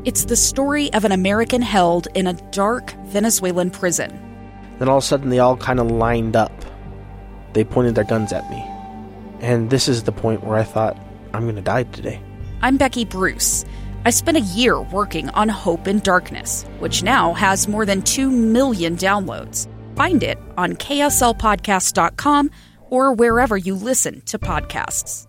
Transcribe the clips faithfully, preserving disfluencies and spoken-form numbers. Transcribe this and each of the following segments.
It's the story of an American held in a dark Venezuelan prison. Then all of a sudden they all kind of lined up. They pointed their guns at me. And this is the point where I thought, I'm going to die today. I'm Becky Bruce. I spent a year working on Hope in Darkness, which now has more than two million downloads. Find it on K S L podcast dot com or wherever you listen to podcasts.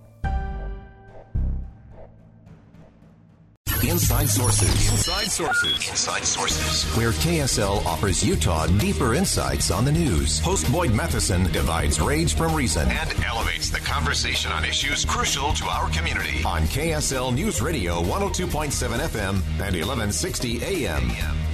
Inside Sources. Inside Sources. Inside Sources. Where K S L offers Utah deeper insights on the news. Host Boyd Matheson divides rage from reason and elevates the conversation on issues crucial to our community. On K S L News Radio one oh two point seven F M and eleven sixty A M.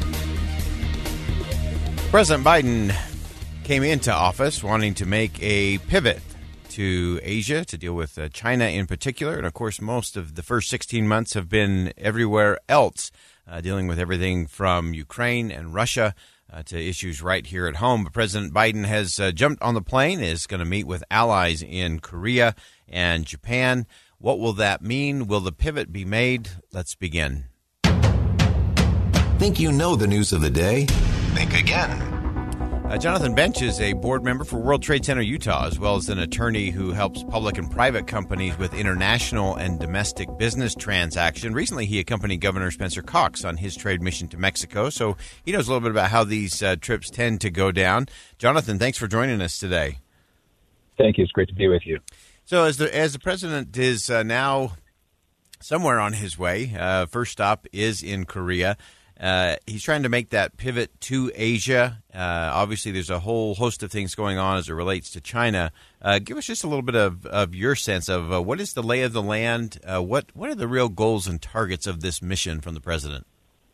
President Biden came into office wanting to make a pivot to Asia to deal with uh, China in particular. And, of course, most of the first sixteen months have been everywhere else, uh, dealing with everything from Ukraine and Russia uh, to issues right here at home. But President Biden has uh, jumped on the plane, is going to meet with allies in Korea and Japan. What will that mean? Will the pivot be made? Let's begin. Think you know the news of the day? Think again. Uh, Jonathan Bench is a board member for World Trade Center Utah, as well as an attorney who helps public and private companies with international and domestic business transaction. Recently, he accompanied Governor Spencer Cox on his trade mission to Mexico, so he knows a little bit about how these uh, trips tend to go down. Jonathan, thanks for joining us today. Thank you. It's great to be with you. So as the, as the president is uh, now somewhere on his way, uh, first stop is in Korea. Uh, he's trying to make that pivot to Asia. Uh, obviously, there's a whole host of things going on as it relates to China. Uh, give us just a little bit of, of your sense of uh, what is the lay of the land? Uh, what what are the real goals and targets of this mission from the president?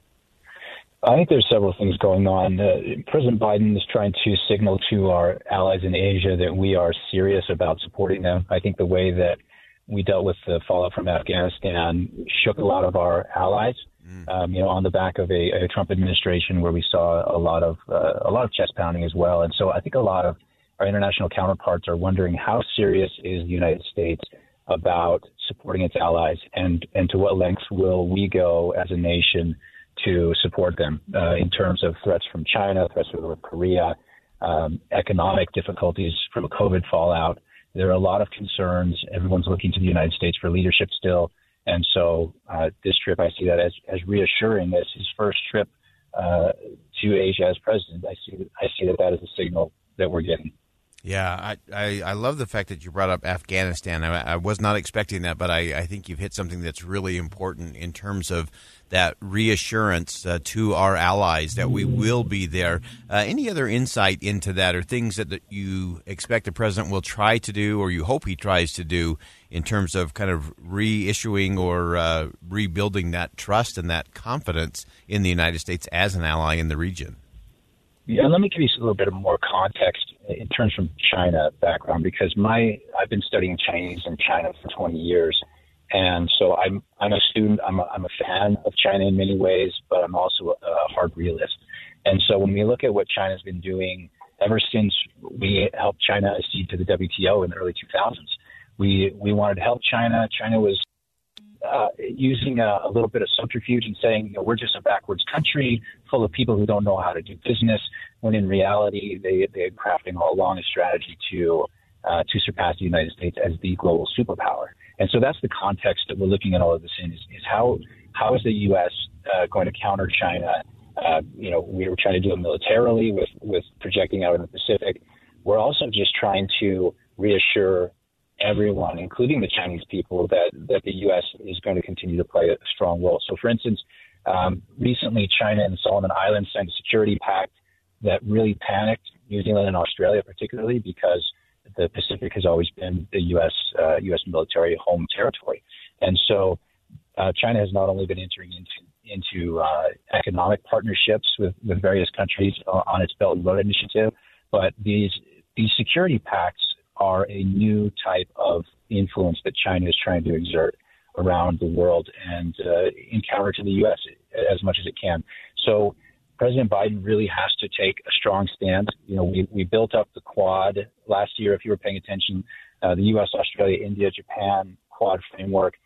I think there's several things going on. Uh, President Biden is trying to signal to our allies in Asia that we are serious about supporting them. I think the way that we dealt with the fallout from Afghanistan shook a lot of our allies. Um, you know, on the back of a, a Trump administration where we saw a lot of uh, a lot of chest pounding as well. And so I think a lot of our international counterparts are wondering how serious is the United States about supporting its allies, and, and to what lengths will we go as a nation to support them uh, in terms of threats from China, threats from North Korea, um, economic difficulties from COVID fallout. There are a lot of concerns. Everyone's looking to the United States for leadership still. And so uh, this trip, I see that as, as reassuring. As his first trip uh, to Asia as president, I see I see that that is a signal that we're getting. Yeah, I, I, I love the fact that you brought up Afghanistan. I, I was not expecting that, but I, I think you've hit something that's really important in terms of that reassurance uh, to our allies that we will be there. Uh, any other insight into that, or things that, that you expect the president will try to do, or you hope he tries to do, in terms of kind of reissuing or uh, rebuilding that trust and that confidence in the United States as an ally in the region? Yeah, let me give you a little bit of more context in terms from China background, because my I've been studying Chinese in China for twenty years, and so I'm I'm a student. I'm a, I'm a fan of China in many ways, but I'm also a, a hard realist. And so when we look at what China's been doing ever since we helped China accede to the W T O in the early two thousands, we we wanted to help China. China was Uh, using a, a little bit of subterfuge and saying, you know, we're just a backwards country full of people who don't know how to do business, when in reality they, they're crafting all along a strategy to uh, to surpass the United States as the global superpower. And so that's the context that we're looking at all of this in, is, is how how is the U S uh, going to counter China? Uh, you know, we were trying to do it militarily with, with projecting out in the Pacific. We're also just trying to reassure everyone, including the Chinese people, that, that the U S is going to continue to play a strong role. So, for instance, um, recently China and the Solomon Islands signed a security pact that really panicked New Zealand and Australia, particularly because the Pacific has always been the U S uh, U S military home territory. And so uh, China has not only been entering into into uh, economic partnerships with, with various countries on its Belt and Road Initiative, but these these security pacts are a new type of influence that China is trying to exert around the world and uh, in counter to the U S as much as it can. So President Biden really has to take a strong stand. You know, we, we built up the Quad last year, if you were paying attention, uh, the U S, Australia, India, Japan Quad framework.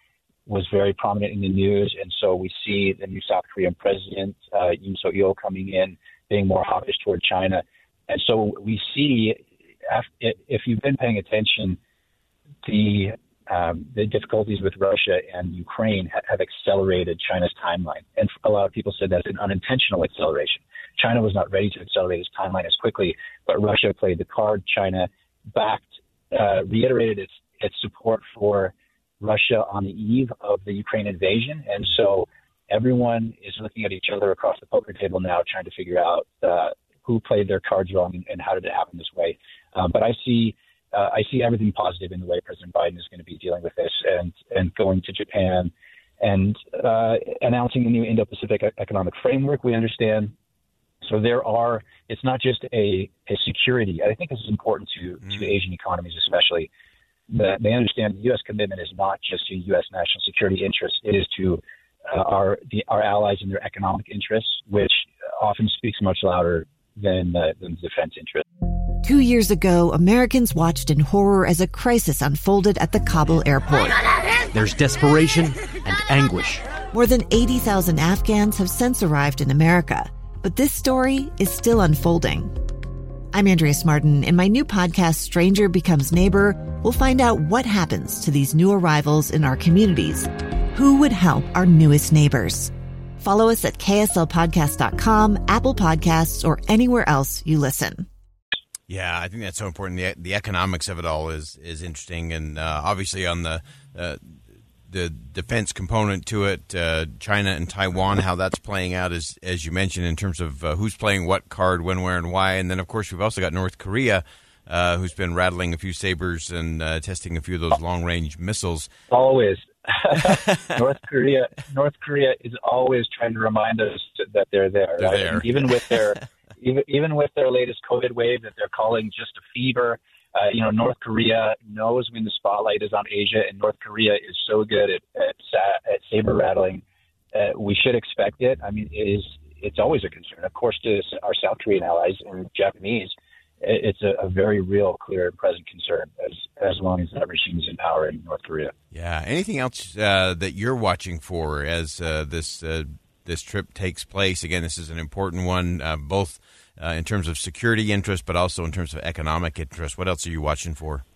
was very prominent in the news. And so we see the new South Korean president, uh, Yoon Suk-yeol, coming in, being more hawkish toward China. And so we see, if you've been paying attention, the um, the difficulties with Russia and Ukraine ha- have accelerated China's timeline. And a lot of people said that's an unintentional acceleration. China was not ready to accelerate its timeline as quickly, but Russia played the card. China backed, uh, reiterated its, its support for Russia on the eve of the Ukraine invasion. And so everyone is looking at each other across the poker table now, trying to figure out uh, who played their cards wrong and, and how did it happen this way. Uh, but I see uh, I see everything positive in the way President Biden is going to be dealing with this and, and going to Japan and uh, announcing the new Indo-Pacific Economic Framework, we understand. So there are, it's not just a, a security. I think this is important to, mm. to Asian economies especially, that they understand the U S commitment is not just to U S national security interests. It is to uh, our the, our allies and their economic interests, which often speaks much louder than, uh, than defense interests. Two years ago, Americans watched in horror as a crisis unfolded at the Kabul airport. There's desperation and anguish. More than eighty thousand Afghans have since arrived in America, but this story is still unfolding. I'm Andrea Martin. In my new podcast, Stranger Becomes Neighbor, we'll find out what happens to these new arrivals in our communities. Who would help our newest neighbors? Follow us at K S L podcast dot com, Apple Podcasts, or anywhere else you listen. Yeah, I think that's so important. The, the economics of it all is is interesting, and uh, obviously on the uh, the defense component to it, uh, China and Taiwan, how that's playing out, as as you mentioned, in terms of uh, who's playing what card, when, where, and why. And then, of course, we've also got North Korea, uh, who's been rattling a few sabers and uh, testing a few of those long-range missiles. Always. North Korea North Korea is always trying to remind us that they're there. They're right? there. Even with their even, even with their latest COVID wave that they're calling just a fever, uh, you know, North Korea knows when the spotlight is on Asia, and North Korea is so good at at, at saber rattling. Uh, we should expect it. I mean, it is it's always a concern, of course, to our South Korean allies and Japanese. It's a, a very real, clear, and present concern as as long as that regime is in power in North Korea. Yeah. Anything else uh, that you're watching for as uh, this uh, this trip takes place? Again, this is an important one, uh, both uh, in terms of security interest, but also in terms of economic interest. What else are you watching for?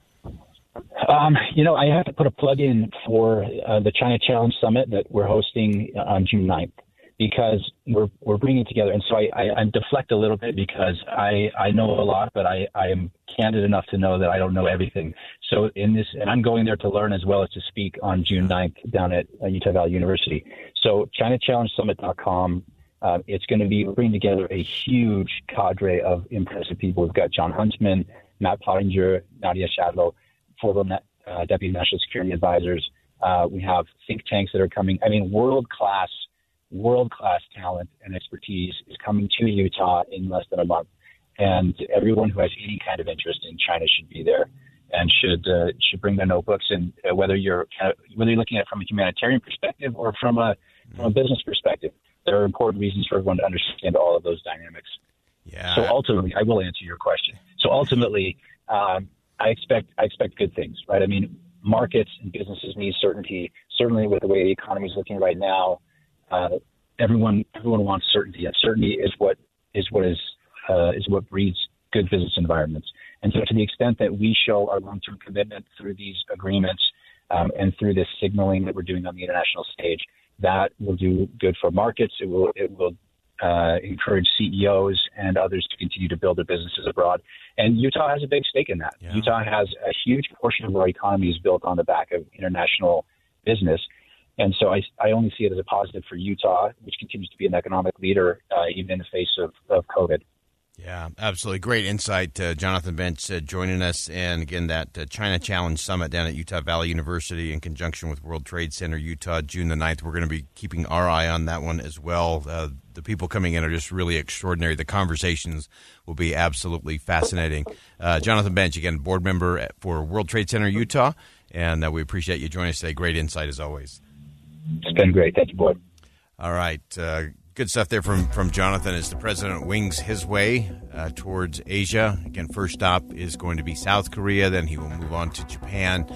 Um, you know, I have to put a plug in for uh, the China Challenge Summit that we're hosting on June ninth. Because we're we're bringing it together, and so I, I, I deflect a little bit because I, I know a lot, but I, I am candid enough to know that I don't know everything. So in this, and I'm going there to learn as well as to speak on June ninth down at uh, Utah Valley University. So China Challenge Summit dot com, uh, it's going to be bringing together a huge cadre of impressive people. We've got John Huntsman, Matt Pottinger, Nadia Shadlow, former uh, Deputy National Security Advisors. Uh, we have think tanks that are coming. I mean, world class. World-class talent and expertise is coming to Utah in less than a month, and everyone who has any kind of interest in China should be there and should uh, should bring their notebooks. And uh, whether you're kind of, whether you're looking at it from a humanitarian perspective or from a from a business perspective, there are important reasons for everyone to understand all of those dynamics. Yeah. So ultimately, I will answer your question. So ultimately, um, I expect I expect good things, right? I mean, markets and businesses need certainty. Certainly, with the way the economy is looking right now. Uh, everyone, everyone wants certainty. And certainty is what is what is uh, is what breeds good business environments. And so, to the extent that we show our long-term commitment through these agreements um, and through this signaling that we're doing on the international stage, that will do good for markets. It will it will uh, encourage C E Os and others to continue to build their businesses abroad. And Utah has a big stake in that. Yeah. Utah has a huge portion of our economy is built on the back of international business. And so I, I only see it as a positive for Utah, which continues to be an economic leader, uh, even in the face of, of COVID. Yeah, absolutely. Great insight. Uh, Jonathan Bench uh, joining us. And again, that uh, China Challenge Summit down at Utah Valley University in conjunction with World Trade Center Utah, June the ninth. We're going to be keeping our eye on that one as well. Uh, the people coming in are just really extraordinary. The conversations will be absolutely fascinating. Uh, Jonathan Bench, again, board member for World Trade Center Utah. And uh, we appreciate you joining us today. Great insight as always. It's been great. Thank you, Boyd. All right. Uh, good stuff there from, from Jonathan as the president wings his way uh, towards Asia. Again, first stop is going to be South Korea. Then he will move on to Japan.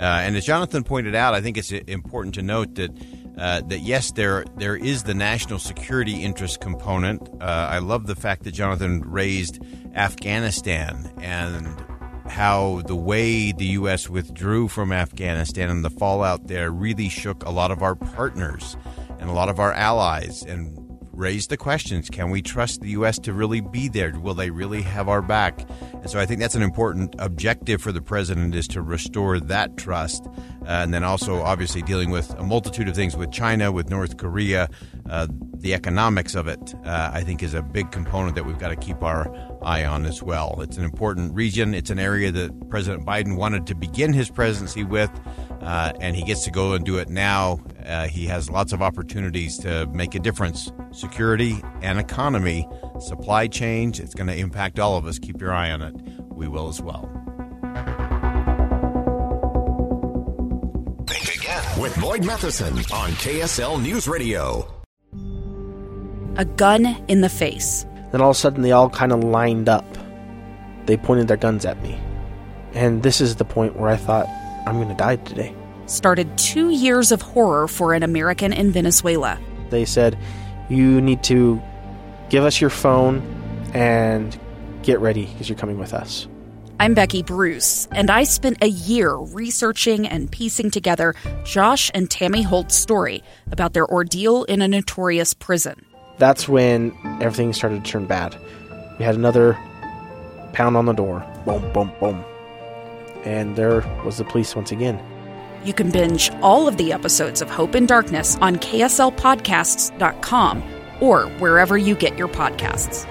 Uh, and as Jonathan pointed out, I think it's important to note that uh, that yes, there there is the national security interest component. Uh, I love the fact that Jonathan raised Afghanistan and how the way the U S withdrew from Afghanistan and the fallout there really shook a lot of our partners and a lot of our allies and raised the questions. Can we trust the U S to really be there? Will they really have our back? And so I think that's an important objective for the president, is to restore that trust. Uh, and then also obviously dealing with a multitude of things with China, with North Korea, uh, the economics of it, uh, I think is a big component that we've got to keep our eye on as well. It's an important region. It's an area that President Biden wanted to begin his presidency with, uh, and he gets to go and do it now. Uh, he has lots of opportunities to make a difference. Security and economy, supply chains, it's going to impact all of us. Keep your eye on it. We will as well. Think Again with Boyd Matheson on K S L News Radio. A gun in the face. Then all of a sudden they all kind of lined up. They pointed their guns at me. And this is the point where I thought, I'm going to die today. Started two years of horror for an American in Venezuela. They said, you need to give us your phone and get ready because you're coming with us. I'm Becky Bruce, and I spent a year researching and piecing together Josh and Tammy Holt's story about their ordeal in a notorious prison. That's when everything started to turn bad. We had another pound on the door. Boom, boom, boom. And there was the police once again. You can binge all of the episodes of Hope in Darkness on K S L podcasts dot com or wherever you get your podcasts.